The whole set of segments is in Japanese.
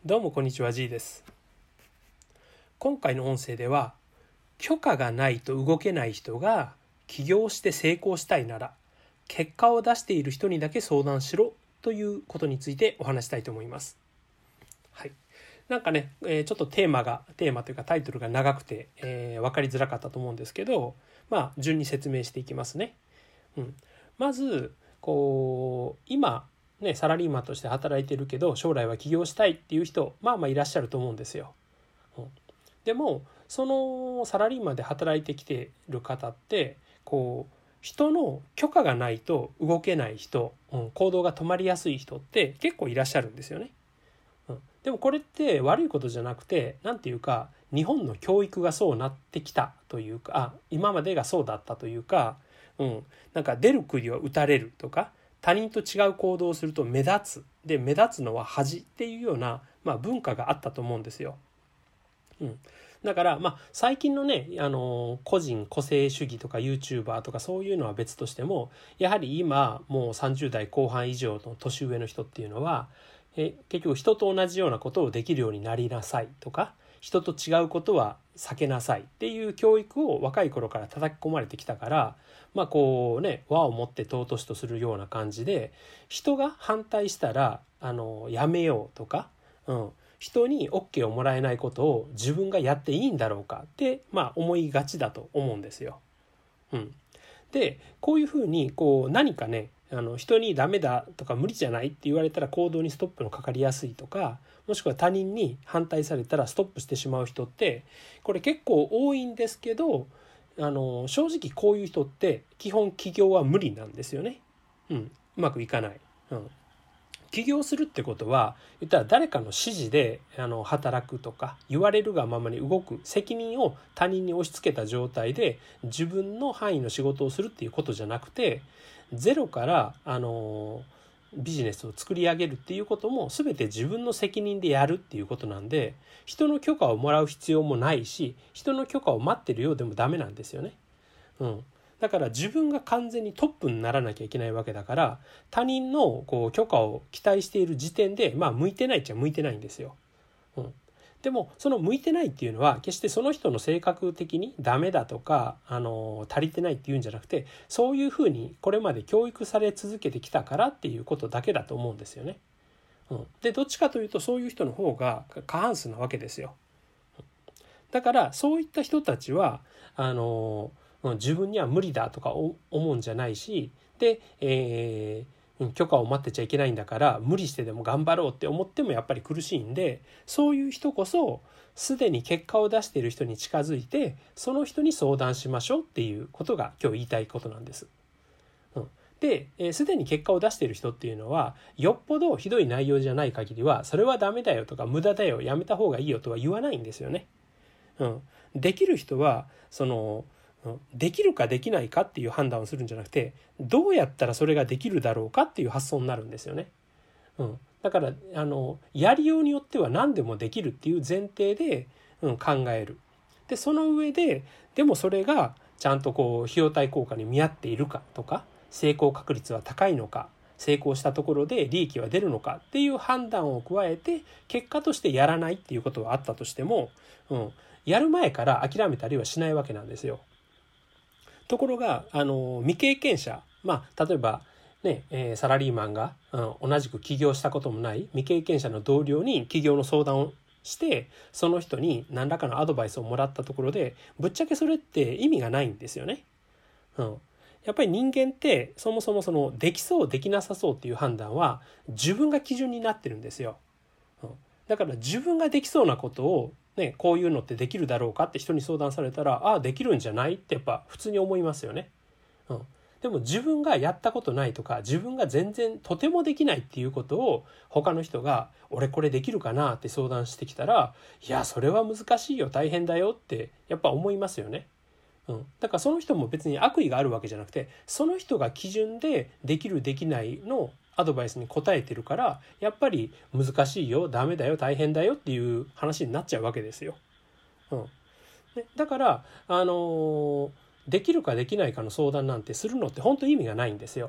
どうもこんにちは、G です。今回の音声では、許可がないと動けない人が起業して成功したいなら、結果を出している人にだけ相談しろということについてお話したいと思います。はい。なんかね、ちょっとテーマというかタイトルが長くて、分かりづらかったと思うんですけど、順に説明していきますね。まず、今、ね、サラリーマンとして働いてるけど将来は起業したいっていう人いらっしゃると思うんですよ。でもそのサラリーマンで働いてきてる方って人の許可がないと動けない人、行動が止まりやすい人って結構いらっしゃるんですよね。でもこれって悪いことじゃなくて、なんていうか日本の教育がそうなってきたというか、今までがそうだったというか、なんか出る杭は打たれるとか、他人と違う行動をすると目立つ。で、目立つのは恥っていうような、文化があったと思うんですよ。だから、最近のね、個人個性主義とか YouTuber とかそういうのは別としても、やはり今、もう30代後半以上の年上の人っていうのは、結局人と同じようなことをできるようになりなさいとか、人と違うことは避けなさいっていう教育を若い頃から叩き込まれてきたから、和をもって尊しとするような感じで、人が反対したらやめようとか、人に OK をもらえないことを自分がやっていいんだろうかって思いがちだと思うんですよ。で、こういうふうに何かね、人にダメだとか無理じゃないって言われたら行動にストップのかかりやすいとか、もしくは他人に反対されたらストップしてしまう人ってこれ結構多いんですけど、正直こういう人って基本起業は無理なんですよね。うまくいかない。起業するってことは言ったら誰かの指示で働くとか、言われるがままに動く、責任を他人に押し付けた状態で自分の範囲の仕事をするっていうことじゃなくて、ゼロからビジネスを作り上げるっていうことも全て自分の責任でやるっていうことなんで、人の許可をもらう必要もないし、人の許可を待ってるようでもダメなんですよね。だから自分が完全にトップにならなきゃいけないわけだから、他人の許可を期待している時点で向いてないっちゃ向いてないんですよ。でもその向いてないっていうのは決してその人の性格的にダメだとか足りてないっていうんじゃなくて、そういうふうにこれまで教育され続けてきたからっていうことだけだと思うんですよね。で、どっちかというとそういう人の方が過半数なわけですよ。だからそういった人たちは自分には無理だとか思うんじゃないし、で、許可を待ってちゃいけないんだから無理してでも頑張ろうって思ってもやっぱり苦しいんで、そういう人こそすでに結果を出している人に近づいて、その人に相談しましょうっていうことが今日言いたいことなんです。で、すでに結果を出している人っていうのはよっぽどひどい内容じゃない限りは、それはダメだよとか無駄だよ、やめた方がいいよとは言わないんですよね。できる人はできるかできないかっていう判断をするんじゃなくて、どうやったらそれができるだろうかっていう発想になるんですよね。だからやりようによっては何でもできるっていう前提で、考える。でその上で、でもそれがちゃんと費用対効果に見合っているかとか、成功確率は高いのか、成功したところで利益は出るのかっていう判断を加えて、結果としてやらないっていうことはあったとしても、やる前から諦めたりはしないわけなんですよ。ところが未経験者、例えばね、サラリーマンが、同じく起業したこともない未経験者の同僚に起業の相談をして、その人に何らかのアドバイスをもらったところで、ぶっちゃけそれって意味がないんですよね。やっぱり人間ってそもそもできそうできなさそうっていう判断は自分が基準になってるんですよ。だから自分ができそうなことをね、こういうのってできるだろうかって人に相談されたら、できるんじゃないってやっぱ普通に思いますよね。でも自分がやったことないとか、自分が全然とてもできないっていうことを他の人が俺これできるかなって相談してきたら、いやそれは難しいよ、大変だよってやっぱ思いますよね。だからその人も別に悪意があるわけじゃなくて、その人が基準でできるできないのアドバイスに答えてるから、やっぱり難しいよ、ダメだよ、大変だよっていう話になっちゃうわけですよ。だからできるかできないかの相談なんてするのって本当意味がないんですよ。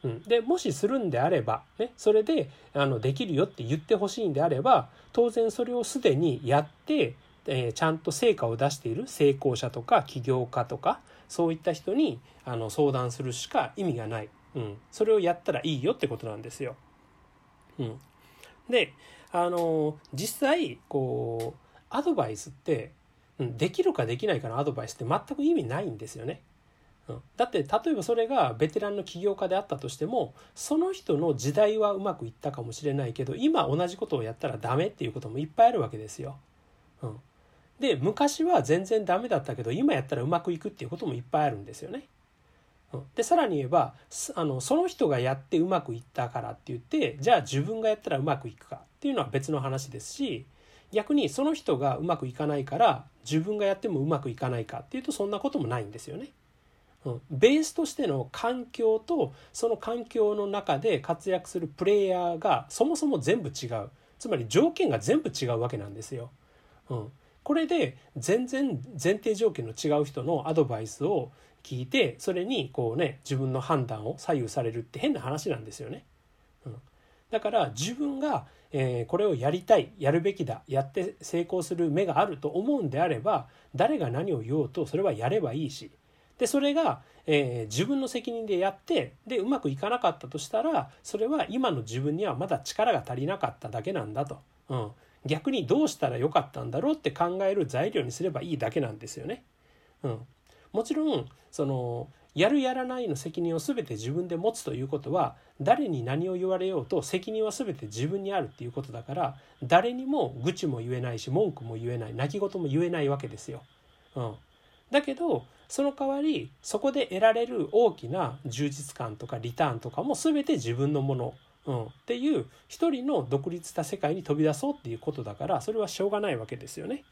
でもしするんであれば、ね、それでできるよって言ってほしいんであれば、当然それをすでにやって、ちゃんと成果を出している成功者とか起業家とかそういった人に相談するしか意味がない、それをやったらいいよってことなんですよ。で実際こうアドバイスって、できるかできないかのアドバイスって全く意味ないんですよね。だって例えばそれがベテランの起業家であったとしても、その人の時代はうまくいったかもしれないけど、今同じことをやったらダメっていうこともいっぱいあるわけですよ。で昔は全然ダメだったけど今やったらうまくいくっていうこともいっぱいあるんですよね。でさらに言えばその人がやってうまくいったからって言ってじゃあ自分がやったらうまくいくかっていうのは別の話ですし、逆にその人がうまくいかないから自分がやってもうまくいかないかっていうとそんなこともないんですよね。ベースとしての環境とその環境の中で活躍するプレイヤーがそもそも全部違う、つまり条件が全部違うわけなんですよ。これで全然前提条件の違う人のアドバイスを聞いてそれに自分の判断を左右されるって変な話なんですよね。だから自分がこれをやりたい、やるべきだ、やって成功する目があると思うんであれば、誰が何を言おうとそれはやればいいし、でそれが、自分の責任でやってでうまくいかなかったとしたら、それは今の自分にはまだ力が足りなかっただけなんだと、逆にどうしたらよかったんだろうって考える材料にすればいいだけなんですよね。もちろんやるやらないの責任を全て自分で持つということは、誰に何を言われようと責任は全て自分にあるっていうことだから、誰にも愚痴も言えないし文句も言えない、泣き言も言えないわけですよ。だけどその代わりそこで得られる大きな充実感とかリターンとかも全て自分のもの、っていう一人の独立した世界に飛び出そうっていうことだから、それはしょうがないわけですよね。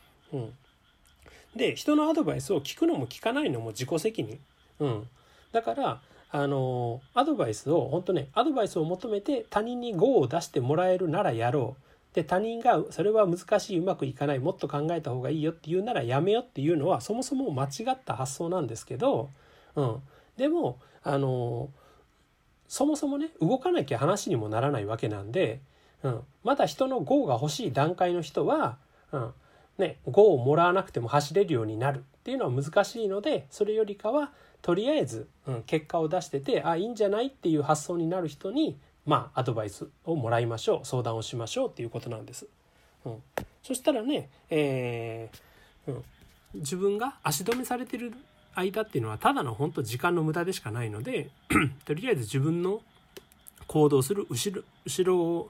で人のアドバイスを聞くのも聞かないのも自己責任。だからアドバイスを本当ね、アドバイスを求めて他人に語を出してもらえるならやろう。で他人がそれは難しい、うまくいかない、もっと考えた方がいいよって言うならやめよっていうのはそもそも間違った発想なんですけど、でもそもそもね動かなきゃ話にもならないわけなんで、まだ人の語が欲しい段階の人は、語をもらわなくても走れるようになるっていうのは難しいので、それよりかはとりあえず、結果を出してていいんじゃないっていう発想になる人にアドバイスをもらいましょう、相談をしましょうっていうことなんです。そしたらね、自分が足止めされてる間っていうのはただの本当時間の無駄でしかないのでとりあえず自分の行動する後ろを、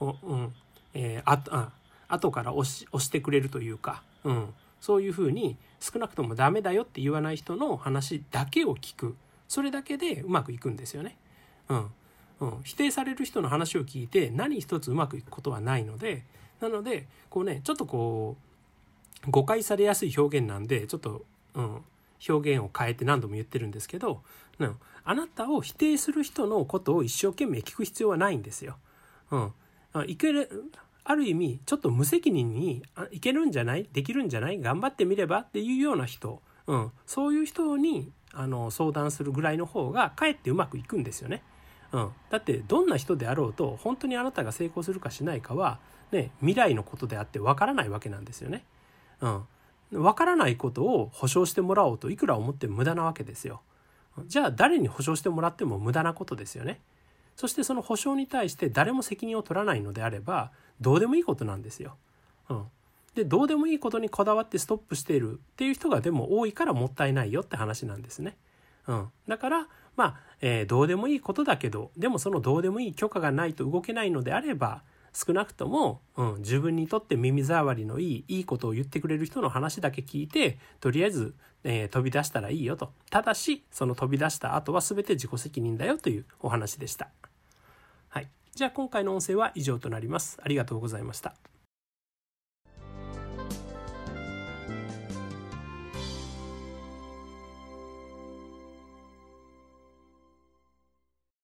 後から押してくれるというか、そういうふうに少なくともダメだよって言わない人の話だけを聞く、それだけでうまくいくんですよね。否定される人の話を聞いて何一つうまくいくことはないので、なのでちょっと誤解されやすい表現なんでちょっと、表現を変えて何度も言ってるんですけど、あなたを否定する人のことを一生懸命聞く必要はないんですよ。ある意味ちょっと無責任にいけるんじゃない、できるんじゃない、頑張ってみればっていうような人、そういう人に相談するぐらいの方がかえってうまくいくんですよね。だってどんな人であろうと本当にあなたが成功するかしないかは、未来のことであってわからないわけなんですよね。わからないことを保証してもらおうといくら思っても無駄なわけですよ。じゃあ誰に保証してもらっても無駄なことですよね。そしてその保証に対して誰も責任を取らないのであればどうでもいいことなんですよ。でどうでもいいことにこだわってストップしているっていう人がでも多いからもったいないよって話なんですね。だからどうでもいいことだけど、でもそのどうでもいい許可がないと動けないのであれば、少なくとも、自分にとって耳障りのいいことを言ってくれる人の話だけ聞いて、とりあえず、飛び出したらいいよと。ただしその飛び出した後は全て自己責任だよというお話でした。はい。じゃあ今回の音声は以上となります。ありがとうございました。